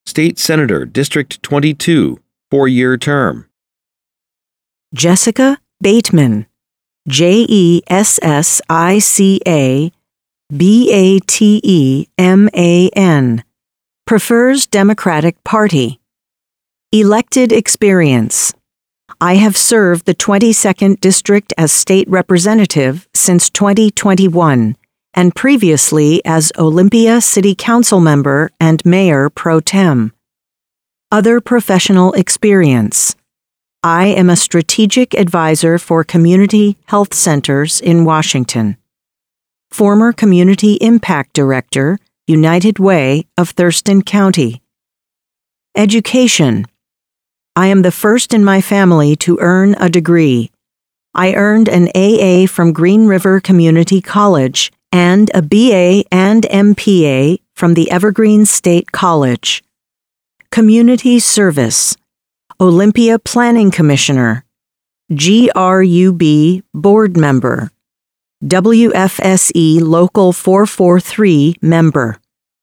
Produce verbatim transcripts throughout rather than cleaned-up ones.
State Senator, District twenty-two, four-year term. Jessica Bateman, J E S S I C A B A T E M A N, prefers Democratic Party. Elected experience. I have served the twenty-second District as State Representative since twenty twenty-one, and previously as Olympia City Council member and Mayor Pro Tem. Other professional experience. I am a strategic advisor for community health centers in Washington. Former Community Impact Director, United Way of Thurston County. Education. I am the first in my family to earn a degree. I earned an A A from Green River Community College and a B A and M P A from the Evergreen State College. Community service. Olympia Planning Commissioner, G R U B Board Member, W F S E Local four forty-three Member.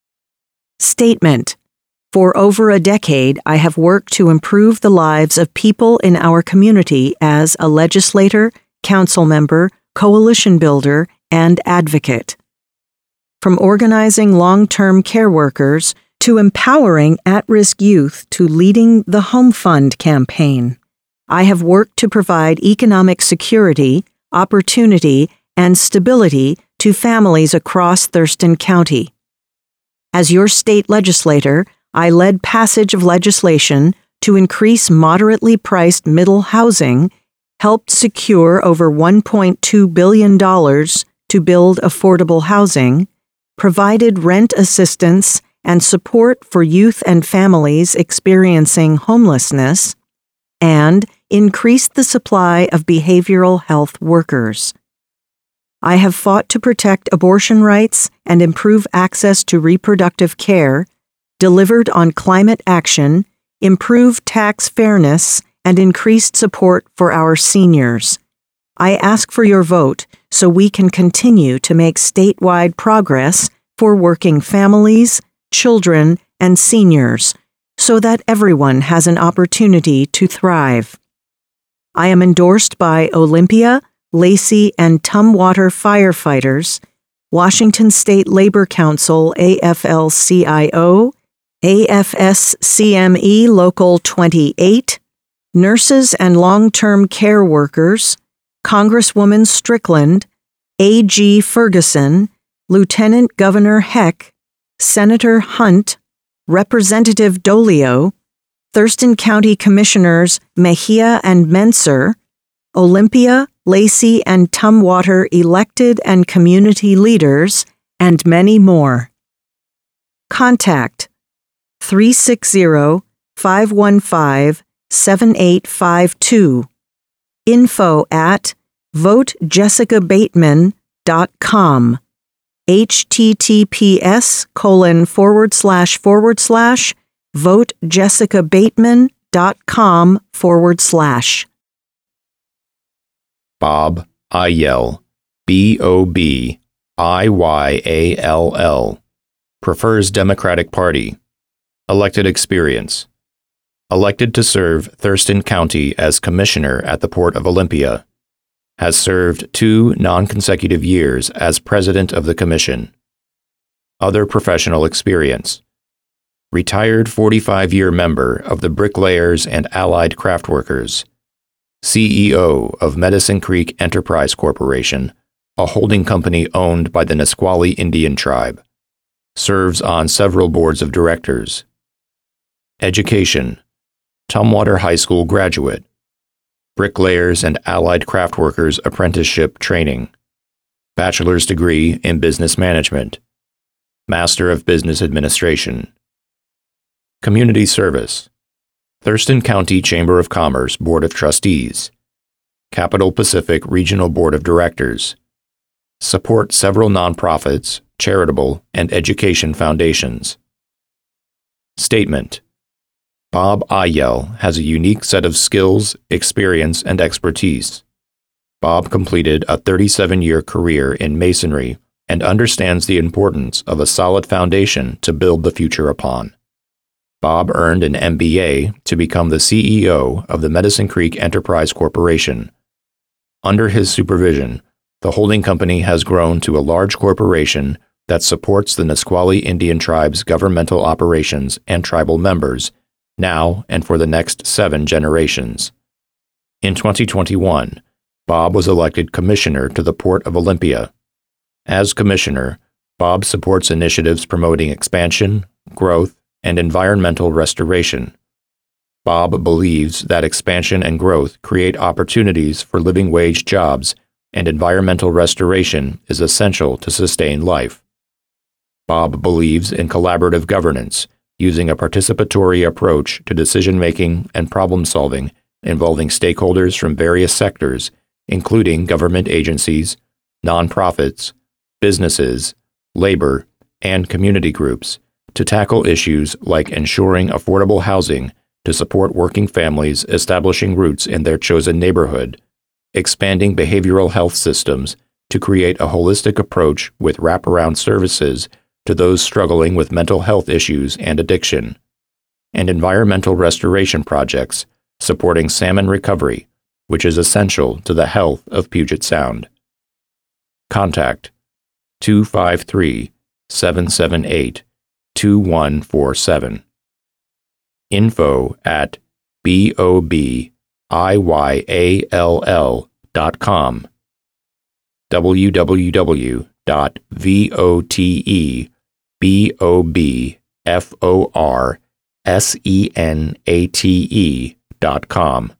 Statement. For over a decade, I have worked to improve the lives of people in our community as a legislator, council member, coalition builder, and advocate. From organizing long-term care workers to empowering at-risk youth to leading the Home Fund campaign, I have worked to provide economic security, opportunity, and stability to families across Thurston County. As your state legislator, I led passage of legislation to increase moderately priced middle housing, helped secure over one point two billion dollars to build affordable housing, provided rent assistance and support for youth and families experiencing homelessness, and increased the supply of behavioral health workers. I have fought to protect abortion rights and improve access to reproductive care, delivered on climate action, improved tax fairness, and increased support for our seniors. I ask for your vote so we can continue to make statewide progress for working families, children, and seniors, so that everyone has an opportunity to thrive. I am endorsed by Olympia, Lacey, and Tumwater firefighters, Washington State Labor Council A F L C I O, A F S C M E Local twenty-eight, nurses and long-term care workers, Congresswoman Strickland, A G Ferguson, Lieutenant Governor Heck, Senator Hunt, Representative Dolio, Thurston County Commissioners Mejia and Menser, Olympia, Lacey, and Tumwater elected and community leaders, and many more. Contact three six zero, five one five, seven eight five two. Info at vote jessica bateman dot com. https colon forward slash forward slash vote jessica bateman dot com forward slash. Bob Iyall, B O B I Y A L L, prefers Democratic Party. Elected experience. Elected to serve Thurston County as Commissioner at the Port of Olympia. Has served two non-consecutive years as President of the Commission. Other professional experience. Retired forty-five-year member of the Bricklayers and Allied Craftworkers. C E O of Medicine Creek Enterprise Corporation, a holding company owned by the Nisqually Indian Tribe. Serves on several boards of directors. Education. Tumwater High School graduate. Bricklayers and Allied Craftworkers Apprenticeship Training. Bachelor's degree in Business Management. Master of Business Administration. Community service. Thurston County Chamber of Commerce Board of Trustees. Capital Pacific Regional Board of Directors. Support several nonprofits, charitable, and education foundations. Statement. Bob Iyall has a unique set of skills, experience, and expertise. Bob completed a thirty-seven-year career in masonry and understands the importance of a solid foundation to build the future upon. Bob earned an M B A to become the C E O of the Medicine Creek Enterprise Corporation. Under his supervision, the holding company has grown to a large corporation that supports the Nisqually Indian Tribe's governmental operations and tribal members, now and for the next seven generations. In twenty twenty-one, Bob was elected commissioner to the Port of Olympia. As commissioner, Bob supports initiatives promoting expansion, growth, and environmental restoration. Bob believes that expansion and growth create opportunities for living wage jobs, and environmental restoration is essential to sustain life. Bob believes in collaborative governance, using a participatory approach to decision-making and problem-solving involving stakeholders from various sectors, including government agencies, nonprofits, businesses, labor, and community groups, to tackle issues like ensuring affordable housing to support working families establishing roots in their chosen neighborhood, expanding behavioral health systems to create a holistic approach with wraparound services to those struggling with mental health issues and addiction, and environmental restoration projects supporting salmon recovery, which is essential to the health of Puget Sound. Contact two five three, seven seven eight, two one four seven. Info at B O B I Y A L L dot com. w w w dot vote B O B F O R S E N A T E dot com.